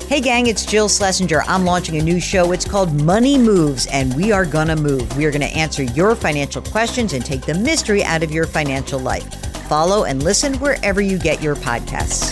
Hey gang, it's Jill Schlesinger. I'm launching a new show. It's called Money Moves, and we are gonna move. We are gonna answer your financial questions and take the mystery out of your financial life. Follow and listen wherever you get your podcasts.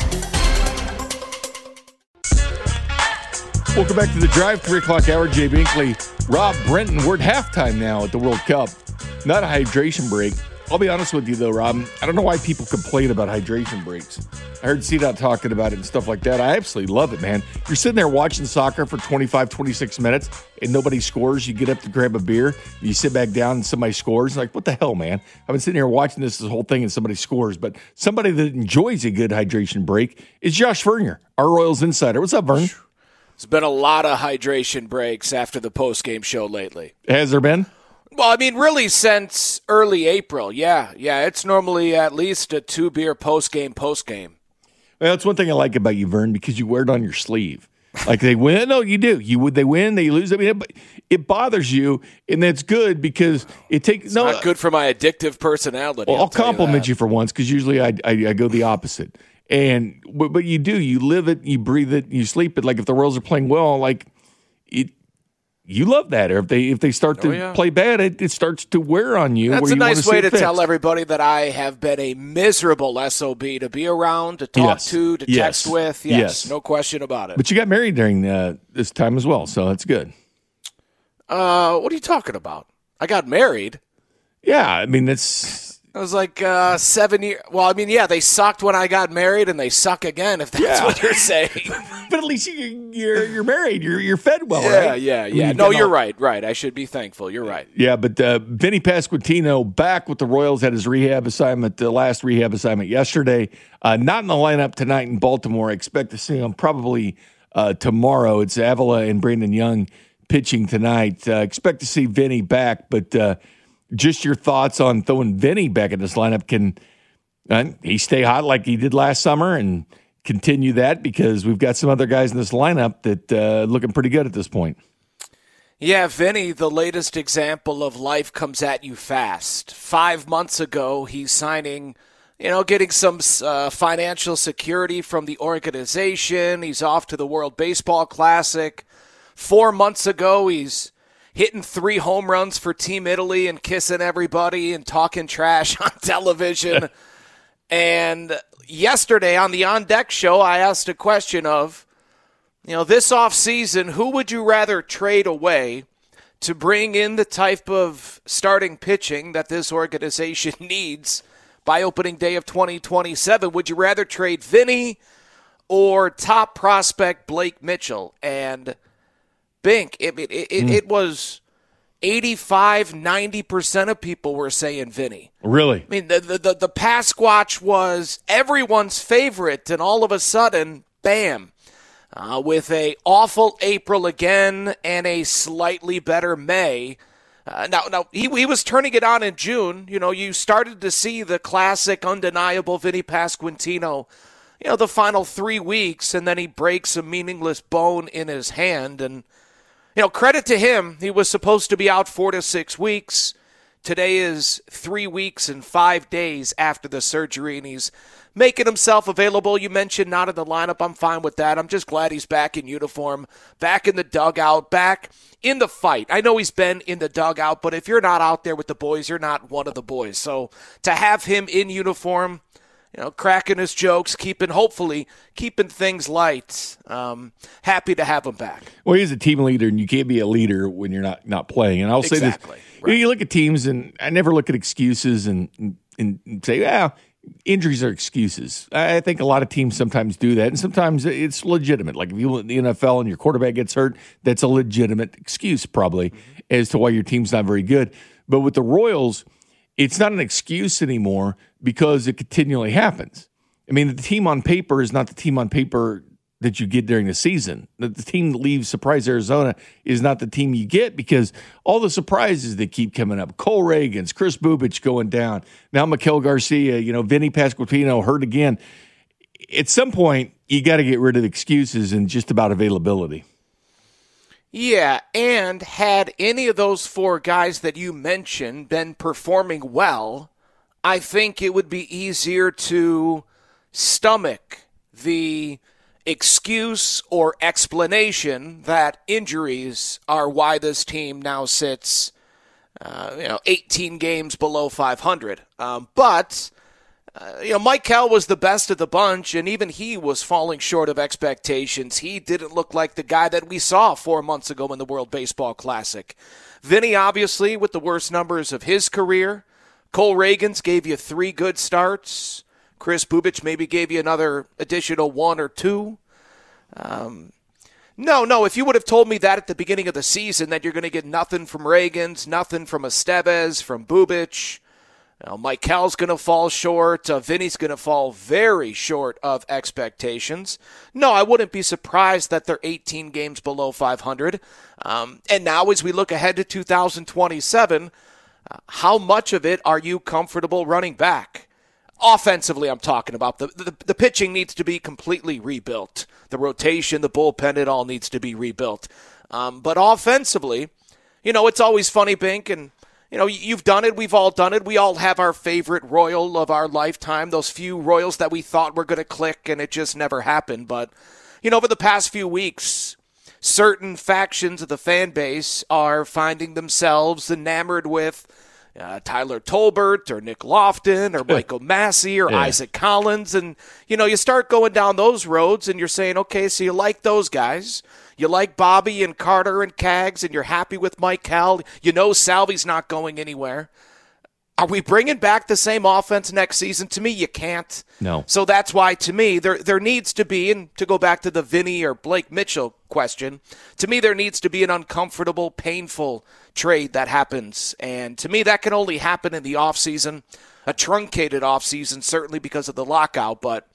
Welcome back to the Drive, 3 o'clock hour. Jay Binkley, Rob Brenton. We're at halftime now at the World Cup. Not a hydration break. I'll be honest with you, though, Rob. I don't know why people complain about hydration breaks. I heard CDOT talking about it and stuff like that. I absolutely love it, man. You're sitting there watching soccer for 25, 26 minutes, and nobody scores. You get up to grab a beer. You sit back down, and somebody scores. Like, what the hell, man? I've been sitting here watching this whole thing, and somebody scores. But somebody that enjoys a good hydration break is Josh Vernier, our Royals insider. What's up, Vern? There's been a lot of hydration breaks after the post-game show lately. Has there been? Well, I mean, really since early April. Yeah, it's normally at least a 2-beer post-game. Well, that's one thing I like about you, Vern, because you wear it on your sleeve. Like they win. No, you do. They win, they lose. I mean, it bothers you, and that's good because it takes not good for my addictive personality. Well, I'll compliment you for once because usually I go the opposite. And but you do. You live it. You breathe it. You sleep it. Like if the Royals are playing well, like it. You love that, or if they start to play bad, it starts to wear on you. That's a nice way to tell everybody that I have been a miserable SOB to be around, to talk to text with. Yes, no question about it. But you got married during this time as well, so that's good. What are you talking about? I got married. Yeah, I mean that's. It was like 7 years. Well, I mean, yeah, they sucked when I got married, and they suck again. If that's what you're saying. But at least you're married. You're fed well, right? Yeah. No, you're right. Right. I should be thankful. You're right. Yeah, but Vinny Pasquantino back with the Royals at his rehab assignment, the last rehab assignment yesterday. Not in the lineup tonight in Baltimore. I expect to see him probably tomorrow. It's Avila and Brandon Young pitching tonight. Expect to see Vinny back, but. Just your thoughts on throwing Vinny back in this lineup. Can he stay hot like he did last summer and continue that? Because we've got some other guys in this lineup that looking pretty good at this point. Yeah, Vinny, the latest example of life comes at you fast. 5 months ago, he's signing, getting some financial security from the organization. He's off to the World Baseball Classic. 4 months ago, he's hitting 3 home runs for Team Italy and kissing everybody and talking trash on television. And yesterday on the On Deck show, I asked a question of, this offseason, who would you rather trade away to bring in the type of starting pitching that this organization needs by opening day of 2027? Would you rather trade Vinny or top prospect Blake Mitchell? And Bink, it was 85-90% of people were saying Vinny. Really? I mean, the Pasquatch was everyone's favorite, and all of a sudden, bam, with a awful April again and a slightly better May. Now he was turning it on in June. You started to see the classic, undeniable Vinny Pasquantino. The final 3 weeks, and then he breaks a meaningless bone in his hand, and credit to him. He was supposed to be out 4 to 6 weeks. Today is 3 weeks and 5 days after the surgery, and he's making himself available. You mentioned not in the lineup. I'm fine with that. I'm just glad he's back in uniform, back in the dugout, back in the fight. I know he's been in the dugout, but if you're not out there with the boys, you're not one of the boys. So to have him in uniform, cracking his jokes, hopefully keeping things light. Happy to have him back. Well, he's a team leader, and you can't be a leader when you're not playing. And I'll say this. Right. You look at teams, and I never look at excuses and say, injuries are excuses. I think a lot of teams sometimes do that, and sometimes it's legitimate. Like if you in the NFL and your quarterback gets hurt, that's a legitimate excuse probably as to why your team's not very good. But with the Royals, it's not an excuse anymore because it continually happens. I mean, the team on paper is not the team on paper that you get during the season. The team that leaves Surprise Arizona is not the team you get because all the surprises that keep coming up. Cole Reagans, Chris Bubich going down. Now Maikel Garcia, Vinny Pasquantino hurt again. At some point, you got to get rid of excuses and just about availability. Yeah, and had any of those 4 guys that you mentioned been performing well, I think it would be easier to stomach the excuse or explanation that injuries are why this team now sits 18 games below 500. But Mike Cal was the best of the bunch, and even he was falling short of expectations. He didn't look like the guy that we saw 4 months ago in the World Baseball Classic. Vinny, obviously, with the worst numbers of his career. Cole Ragans gave you 3 good starts. Chris Bubic maybe gave you another additional 1 or 2. No, if you would have told me that at the beginning of the season, that you're going to get nothing from Ragans, nothing from Estevez, from Bubic, Mike Cal's going to fall short, Vinny's going to fall very short of expectations. No, I wouldn't be surprised that they're 18 games below 500. And now as we look ahead to 2027, how much of it are you comfortable running back? Offensively, I'm talking about. The pitching needs to be completely rebuilt. The rotation, the bullpen, it all needs to be rebuilt. But offensively, it's always funny, Bink, and you've done it. We've all done it. We all have our favorite Royal of our lifetime, those few Royals that we thought were going to click, and it just never happened. But, over the past few weeks, certain factions of the fan base are finding themselves enamored with Tyler Tolbert or Nick Lofton or Michael Massey or Isaac Collins. And, you start going down those roads and you're saying, okay, so you like those guys. You like Bobby and Carter and Cags, and you're happy with Mike Cal. Salvi's not going anywhere. Are we bringing back the same offense next season? To me, you can't. No. So that's why, to me, there needs to be, and to go back to the Vinny or Blake Mitchell question, to me there needs to be an uncomfortable, painful trade that happens. And to me, that can only happen in the offseason, a truncated offseason, certainly because of the lockout. But,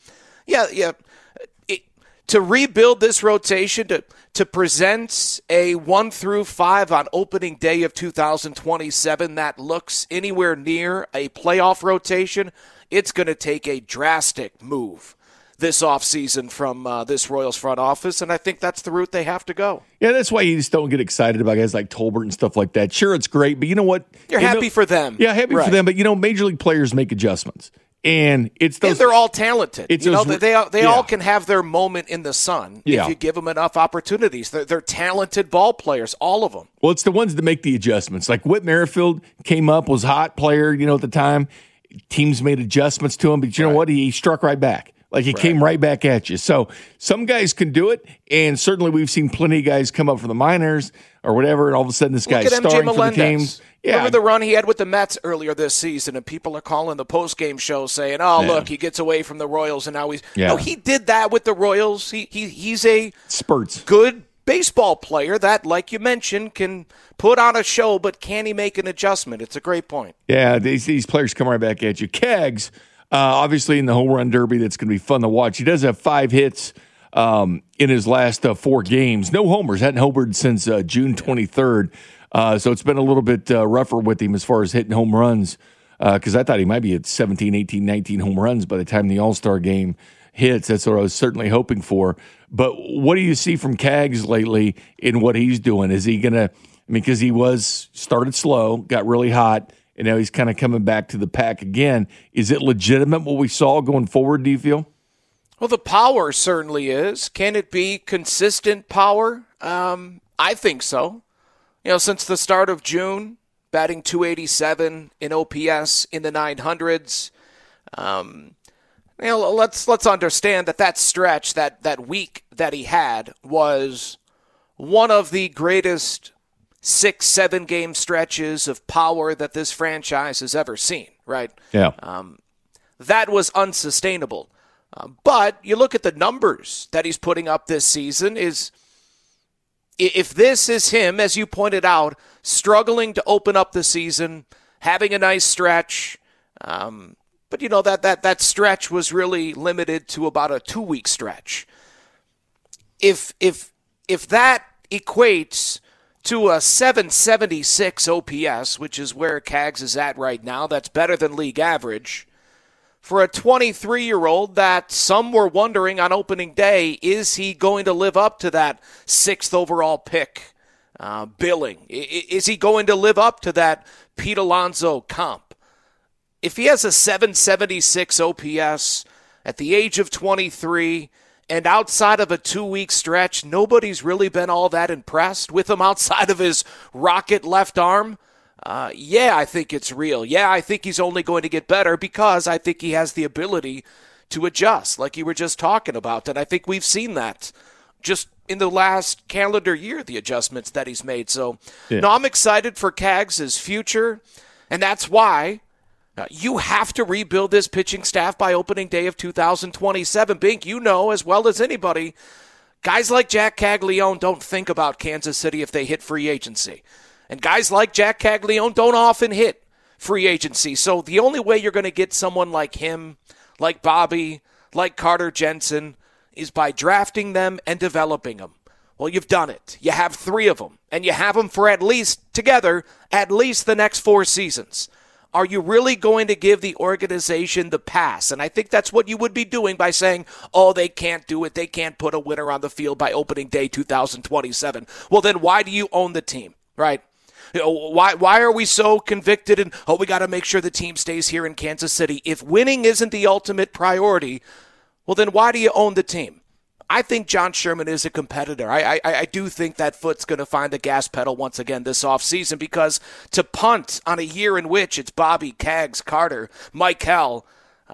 to rebuild this rotation, to present a 1-5 on opening day of 2027 that looks anywhere near a playoff rotation, it's going to take a drastic move this offseason from this Royals front office, and I think that's the route they have to go. Yeah, that's why you just don't get excited about guys like Tolbert and stuff like that. Sure, it's great, but you know what? You're happy for them. Yeah, happy for them, but Major League players make adjustments. And it's those, and they're all talented. They all can have their moment in the sun if you give them enough opportunities. They're talented ball players, all of them. Well, it's the ones that make the adjustments. Like Whit Merrifield came up, was a hot player, at the time. Teams made adjustments to him, but you know what? He struck right back. Like he came right back at you. So some guys can do it, and certainly we've seen plenty of guys come up from the minors or whatever, and all of a sudden this guy's starring for the teams. Yeah. Remember the run he had with the Mets earlier this season, and people are calling the post-game show saying, look, he gets away from the Royals, and now he's No, he did that with the Royals. He's a spurts good baseball player that, like you mentioned, can put on a show, but can he make an adjustment? It's a great point. Yeah, these players come right back at you. Keggs, obviously in the home run derby, that's going to be fun to watch. He does have 5 hits in his last 4 games. No homers. Hadn't homered since June 23rd. So it's been a little bit rougher with him as far as hitting home runs because I thought he might be at 17, 18, 19 home runs by the time the All-Star game hits. That's what I was certainly hoping for. But what do you see from Keggs lately in what he's doing? Is he going to – because he started slow, got really hot, and now he's kind of coming back to the pack again. Is it legitimate what we saw going forward, do you feel? Well, the power certainly is. Can it be consistent power? I think so. Since the start of June, batting .287 in OPS in the 900s. Let's understand that stretch, that week that he had was one of the greatest 6-7 game stretches of power that this franchise has ever seen, right? Yeah. That was unsustainable. But you look at the numbers that he's putting up this season if this is him, as you pointed out, struggling to open up the season, having a nice stretch, but that stretch was really limited to about a 2-week stretch. If that equates to a 776 OPS, which is where Keggs is at right now, that's better than league average. For a 23-year-old that some were wondering on opening day, is he going to live up to that 6th overall pick billing? Is he going to live up to that Pete Alonso comp? If he has a 776 OPS at the age of 23 And outside of a 2-week stretch, nobody's really been all that impressed with him outside of his rocket left arm. Yeah, I think it's real. Yeah, I think he's only going to get better because I think he has the ability to adjust like you were just talking about. And I think we've seen that just in the last calendar year, the adjustments that he's made. So, no, I'm excited for Kaggs' future, and that's why you have to rebuild this pitching staff by opening day of 2027. Bink, you know as well as anybody, guys like Jack Caglione don't think about Kansas City if they hit free agency. And guys like Jack Caglione don't often hit free agency. So the only way you're going to get someone like him, like Bobby, like Carter Jensen, is by drafting them and developing them. Well, you've done it. You have 3 of them, and you have them for at least the next 4 seasons. Are you really going to give the organization the pass? And I think that's what you would be doing by saying, oh, they can't do it. They can't put a winner on the field by opening day 2027. Well, then why do you own the team, right? Why are we so convicted and, we got to make sure the team stays here in Kansas City? If winning isn't the ultimate priority, well, then why do you own the team? I think John Sherman is a competitor. I do think that Foot's going to find the gas pedal once again this offseason, because to punt on a year in which it's Bobby, Kaggs, Carter, Michael,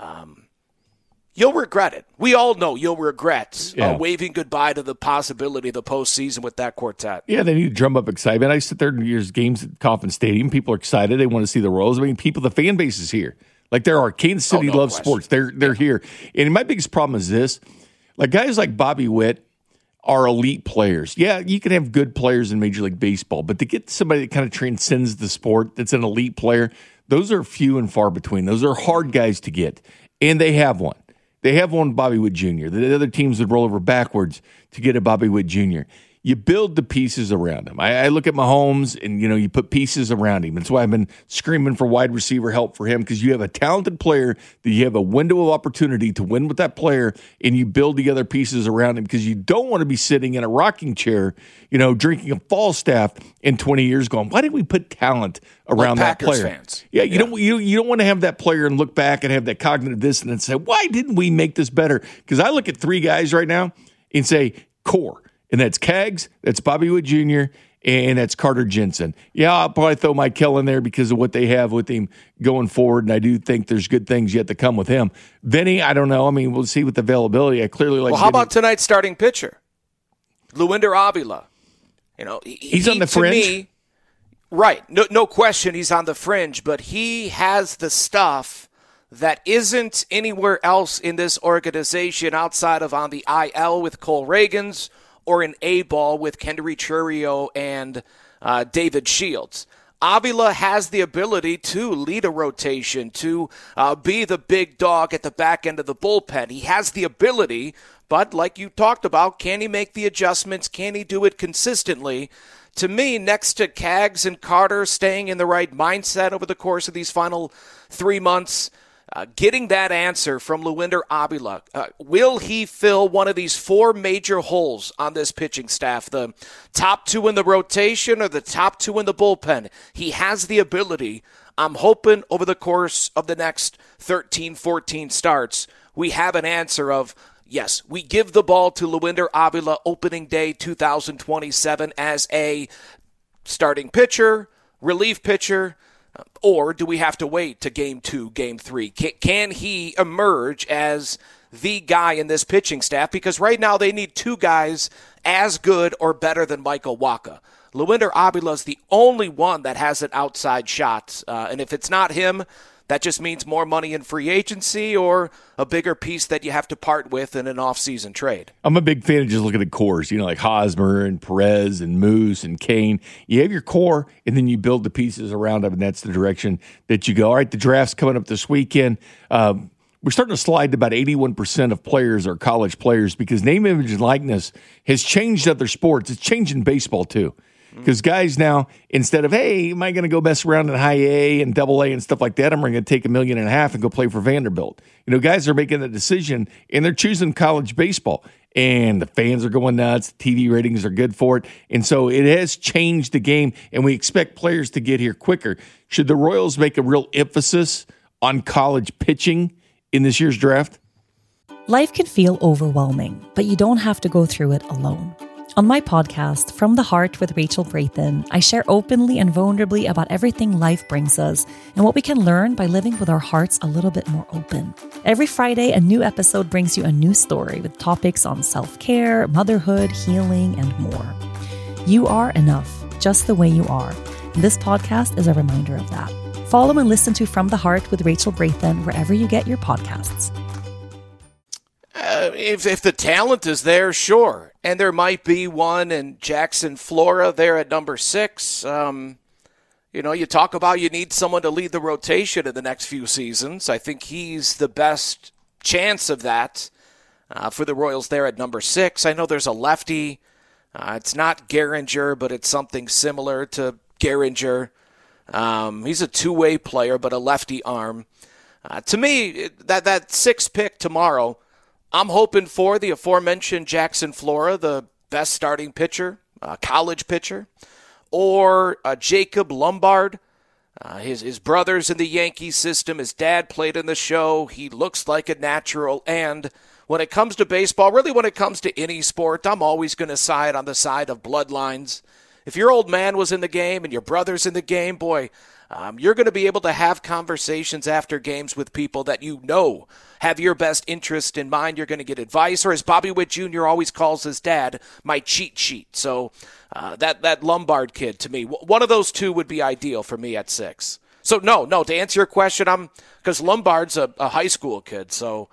you'll regret it. We all know you'll regret waving goodbye to the possibility of the postseason with that quartet. Yeah, they need to drum up excitement. I sit there in years games at Kauffman Stadium. People are excited. They want to see the Royals. I mean, the fan base is here. Like there are. Kansas City loves sports. They're here. And my biggest problem is this. Like guys like Bobby Witt are elite players. Yeah, you can have good players in Major League Baseball, but to get somebody that kind of transcends the sport that's an elite player, those are few and far between. Those are hard guys to get. And they have one. They have one, Bobby Witt Jr. The other teams would roll over backwards to get a Bobby Witt Jr. You build the pieces around him. I look at Mahomes, and you put pieces around him. That's why I've been screaming for wide receiver help for him, because you have a talented player that you have a window of opportunity to win with that player, and you build the other pieces around him, because you don't want to be sitting in a rocking chair, drinking a Falstaff in 20 years, going, why didn't we put talent around that player? Fans. Yeah, you don't want to have that player and look back and have that cognitive dissonance and say, why didn't we make this better? Because I look at 3 guys right now and say core. And that's Kaggs, that's Bobby Witt Jr., and that's Carter Jensen. Yeah, I'll probably throw Michael in there because of what they have with him going forward, and I do think there's good things yet to come with him. Vinny, I don't know. I mean, we'll see with the availability. I clearly like. Well, how about tonight's starting pitcher, Luinder Avila? He's on the fringe. To me, right? No question, he's on the fringe, but he has the stuff that isn't anywhere else in this organization outside of on the IL with Cole Reagans, or an A-ball with Kendry Churio and David Shields. Avila has the ability to lead a rotation, to be the big dog at the back end of the bullpen. He has the ability, but like you talked about, can he make the adjustments? Can he do it consistently? To me, next to Kaggs and Carter staying in the right mindset over the course of these final 3 months, getting that answer from Luinder Avila. Will he fill one of these 4 major holes on this pitching staff? The top 2 in the rotation or the top 2 in the bullpen? He has the ability. I'm hoping over the course of the next 13, 14 starts, we have an answer of, yes, we give the ball to Luinder Avila opening day 2027 as a starting pitcher, relief pitcher, or do we have to wait to game 2, game 3? Can he emerge as the guy in this pitching staff? Because right now they need 2 guys as good or better than Michael Wacha. Luinder Avila is the only one that has an outside shot. And if it's not him, that just means more money in free agency or a bigger piece that you have to part with in an off-season trade. I'm a big fan of just looking at cores, like Hosmer and Perez and Moose and Kane. You have your core, and then you build the pieces around them, and that's the direction that you go. All right, the draft's coming up this weekend. We're starting to slide to about 81% of players are college players because name, image, and likeness has changed other sports. It's changing baseball, too. Because guys now, instead of, hey, am I going to go mess around in high A and double A and stuff like that, I'm going to take $1.5 million and go play for Vanderbilt. Guys are making the decision, and they're choosing college baseball. And the fans are going nuts. TV ratings are good for it. And so it has changed the game, and we expect players to get here quicker. Should the Royals make a real emphasis on college pitching in this year's draft? Life can feel overwhelming, but you don't have to go through it alone. On my podcast, From the Heart with Rachel Brathen, I share openly and vulnerably about everything life brings us and what we can learn by living with our hearts a little bit more open. Every Friday, a new episode brings you a new story with topics on self-care, motherhood, healing, and more. You are enough, just the way you are. And this podcast is a reminder of that. Follow and listen to From the Heart with Rachel Brathen wherever you get your podcasts. If the talent is there, sure. And there might be one in Jackson Flora there at number 6. You talk about you need someone to lead the rotation in the next few seasons. I think he's the best chance of that for the Royals there at number 6. I know there's a lefty. It's not Gehringer, but it's something similar to Gehringer. He's a two-way player, but a lefty arm. To me, that 6th pick tomorrow, I'm hoping for the aforementioned Jackson Flora, the best starting pitcher, college pitcher, or Jacob Lombard. His brother's in the Yankee system. His dad played in the show. He looks like a natural. And when it comes to baseball, really when it comes to any sport, I'm always going to side on the side of bloodlines. If your old man was in the game and your brother's in the game, boy, you're going to be able to have conversations after games with people that you know have your best interest in mind. You're going to get advice, or as Bobby Witt Jr. always calls his dad, my cheat sheet. So that Lombard kid, to me, one of those two would be ideal for me at 6. So no, to answer your question, because Lombard's a high school kid, so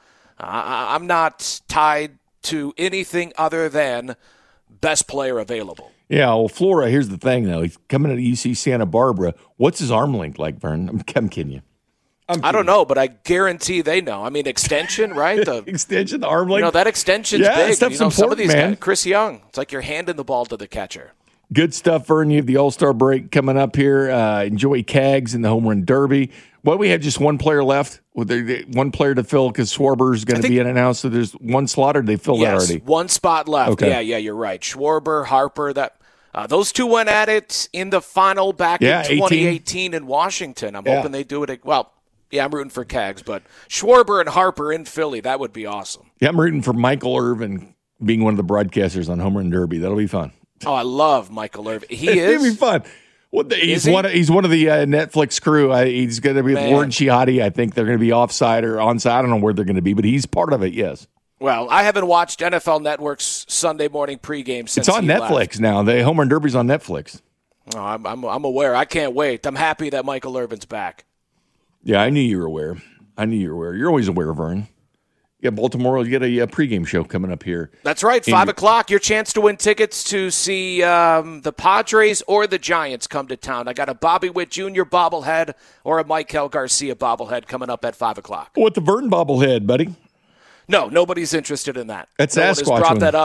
I'm not tied to anything other than best player available. Yeah, well, Flora, here's the thing, though. He's coming to UC Santa Barbara. What's his arm length like, Vern? I'm kidding you. I don't know, but I guarantee they know. I mean, extension, right? Extension, the arm length. That extension's big. Stuff's important, some of these man. guys, Chris Young, it's like you're handing the ball to the catcher. Good stuff, Vern. You have the All-Star break coming up here. Enjoy Cags in the Home Run Derby. Well, we have just one player left. One player to fill because Schwarber's going to be in and out. So there's one slot, or they filled that already? One spot left. Okay. Yeah, you're right. Schwarber, Harper, those two went at it in the final back in 2018 in Washington. I'm hoping they do it. Well, yeah, I'm rooting for Cags, but Schwarber and Harper in Philly, that would be awesome. Yeah, I'm rooting for Michael Irvin being one of the broadcasters on Home Run Derby. That'll be fun. Oh, I love Michael Irvin. He is. It'll be fun. He's one of the Netflix crew. He's going to be with Warren Chiatti. I think they're going to be offside or onside. I don't know where they're going to be, but he's part of it, yes. Well, I haven't watched NFL Network's Sunday morning pregame since it's on Netflix left. now. The Home Run Derby's on Netflix. Oh, I'm aware. I can't wait. I'm happy that Michael Irvin's back. Yeah, I knew you were aware. You're always aware, Vern. Yeah, Baltimore, you get a pregame show coming up here. That's right, 5 o'clock. Your chance to win tickets to see the Padres or the Giants come to town. I got a Bobby Witt Jr. bobblehead or a Maikel Garcia bobblehead coming up at 5 o'clock. What the Vern bobblehead, buddy? No, nobody's interested in that. That's no Sasquatch one has brought one. that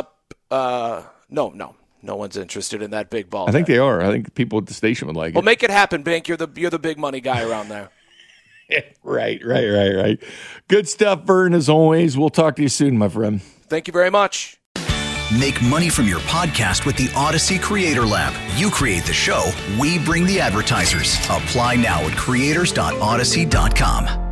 up. No one's interested in that big ball. I think they are. I think people at the station would like it. Well, make it happen, Bink. You're the big money guy around there. Right. Good stuff, Vern, as always. We'll talk to you soon, my friend. Thank you very much. Make money from your podcast with the Odyssey Creator Lab. You create the show, we bring the advertisers. Apply now at creators.odyssey.com.